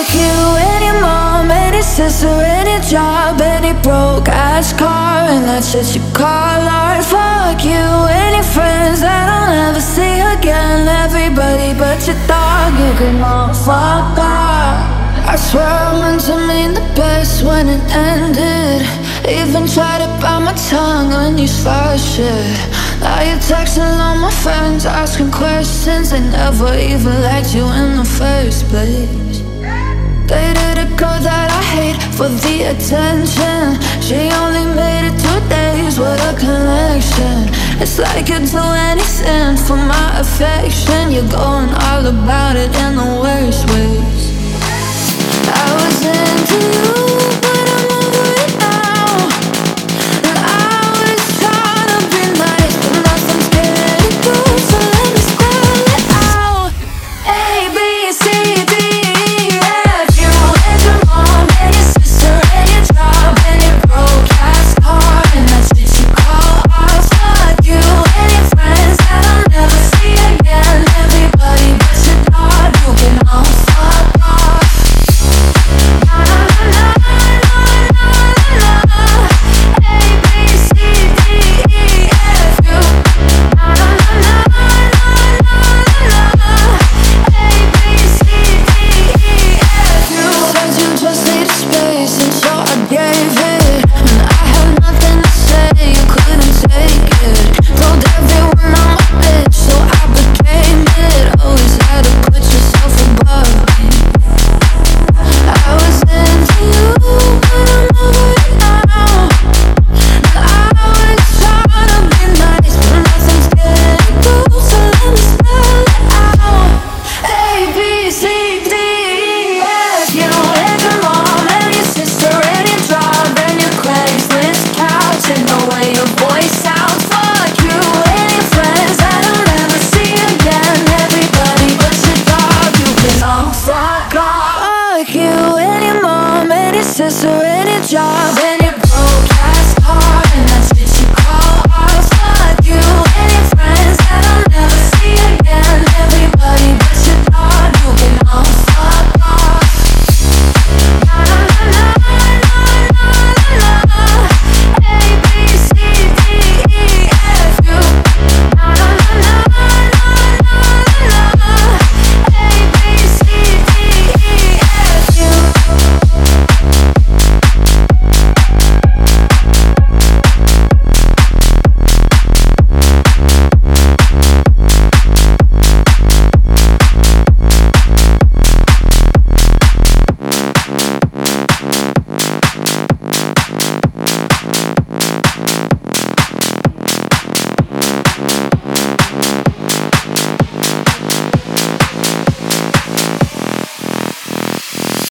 Fuck you and your mom and your sister and your job and your broke ass car and that shit you call art. Fuck you and your friends that I'll never see again. Everybody but your dog, you can all fuck off. I swear I meant to mean the best when it ended. Even tried to bite my tongue when you started shit. Now you're texting all my friends, asking questions. They never even liked you in the first place. Dated a girl that I hate for the attention. She only made it 2 days with a connection. It's like you'd do anything for my affection. You're going all about it in the worst ways. I was into you